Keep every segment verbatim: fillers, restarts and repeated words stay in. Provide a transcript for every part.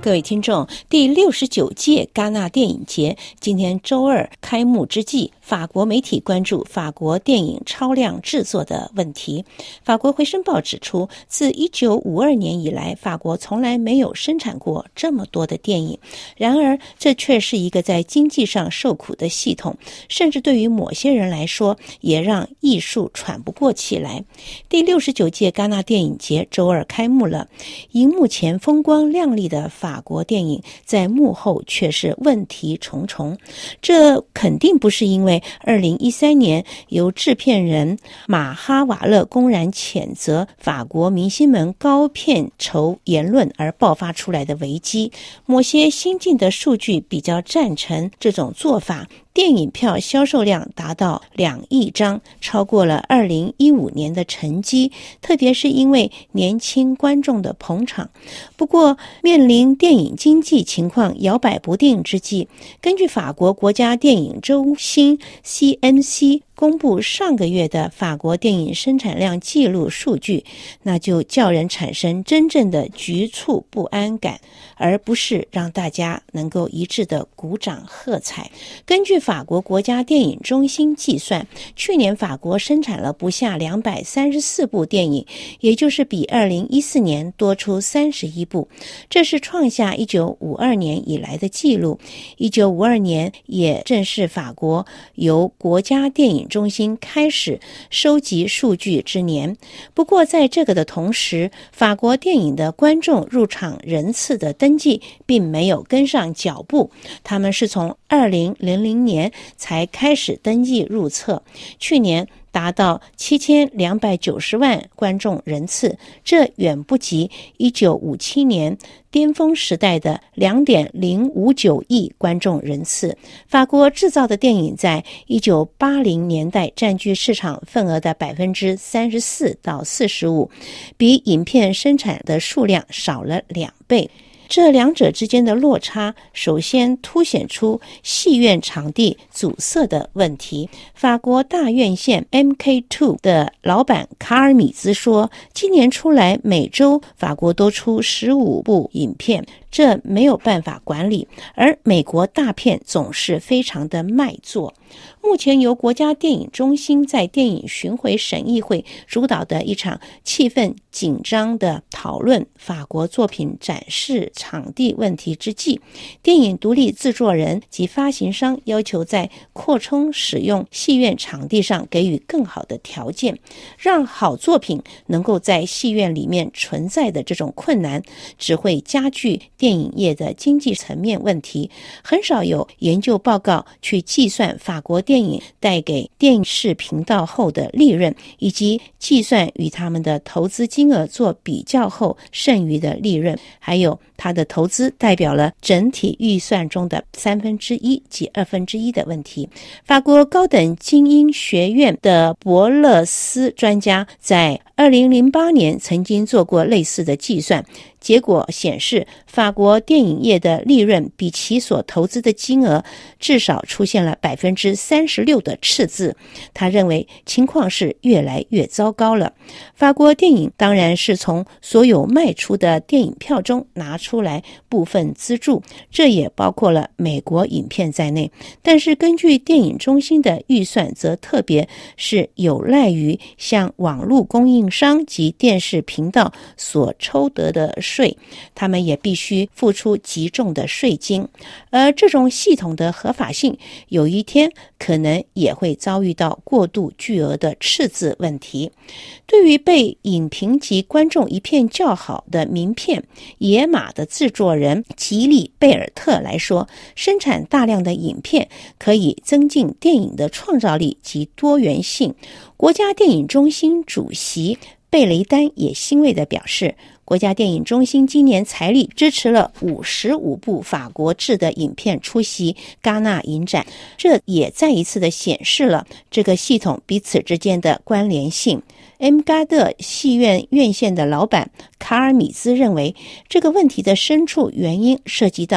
各位听众，第六十九届戛纳电影节今天周二开幕之际，法国媒体关注法国电影超量制作的问题。法国回声报指出，自一九五二年以来，法国从来没有生产过这么多的电影。然而，这却是一个在经济上受苦的系统，甚至对于某些人来说，也让艺术喘不过气来。第六十九届戛纳电影节周二开幕了，荧幕前风光亮丽的法国电影在幕后却是问题重重。这肯定不是因为二零一三年由制片人马哈瓦勒公然谴责法国明星们高片酬言论而爆发出来的危机。某些新进的数据比较赞成这种做法，电影票销售量达到两亿张，超过了二零一五年的成绩，特别是因为年轻观众的捧场。不过，面临电影经济情况摇摆不定之际，根据法国国家电影中心 C N C 公布上个月的法国电影生产量记录数据，那就叫人产生真正的局促不安感，而不是让大家能够一致的鼓掌喝彩。根据法国国家电影中心计算，去年法国生产了不下两百三十四部电影，也就是比二零一四年多出三十一部，这是创下一九五二年以来的记录。一九五二年也正是法国由国家电影中心开始收集数据之年。不过在这个的同时，法国电影的观众入场人次的登记并没有跟上脚步，他们是从二零零零年才开始登记入册，去年达到七千两百九十万观众人次，这远不及一九五七年巅峰时代的 两点零五九亿观众人次。法国制造的电影在一九八零年代占据市场份额的 百分之三十四到四十五， 比影片生产的数量少了两倍。这两者之间的落差，首先凸显出戏院场地阻塞的问题。法国大院线 M K 二 的老板卡尔米兹说，今年出来每周法国都出十五部影片，这没有办法管理，而美国大片总是非常的卖座。目前由国家电影中心在电影巡回审议会主导的一场气氛紧张的讨论法国作品展示场地问题之际，电影独立制作人及发行商要求在扩充使用戏院场地上给予更好的条件，让好作品能够在戏院里面存在的这种困难，只会加剧电影业的经济层面问题。很少有研究报告去计算法国电影带给电视频道后的利润，以及计算与他们的投资金额做比较后剩余的利润，还有它的投资代表了整体预算中的三分之一及二分之一的问题。法国高等精英学院的博勒斯专家在二零零八年曾经做过类似的计算，结果显示法国电影业的利润比其所投资的金额至少出现了 百分之三十六 的赤字。他认为情况是越来越糟糕了。法国电影当然是从所有卖出的电影票中拿出来部分资助，这也包括了美国影片在内，但是根据电影中心的预算，则特别是有赖于向网络供应商及电视频道所抽得的税，他们也必须付出极重的税金，而这种系统的合法性有一天可能也会遭遇到过度巨额的赤字问题。对于被影评及观众一片叫好的名片野马的制作人吉利贝尔特来说，生产大量的影片可以增进电影的创造力及多元性。国家电影中心主席贝雷丹也欣慰地表示，国家电影中心今年财力支持了五十五部法国制的影片出席戛纳影展，这也再一次的显示了这个系统彼此之间的关联性。M 嘎德戏院院线的老板卡尔米兹认为，这个问题的深处原因涉及到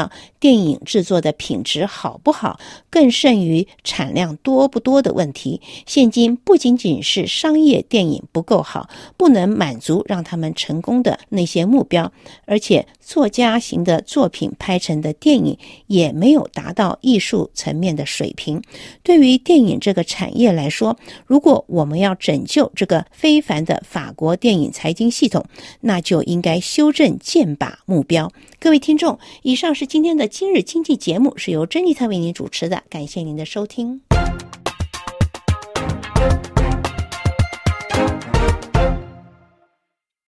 电影制作的品质好不好，更胜于产量多不多的问题。现今不仅仅是商业电影不够好，不能满足让他们成功的那些目标，而且作家型的作品拍成的电影也没有达到艺术层面的水平。对于电影这个产业来说，如果我们要拯救这个非凡的法国电影财经系统，那就应该修正箭靶目标。各位听众，以上是今天的今日经济节目，是由珍妮特为您主持的，感谢您的收听。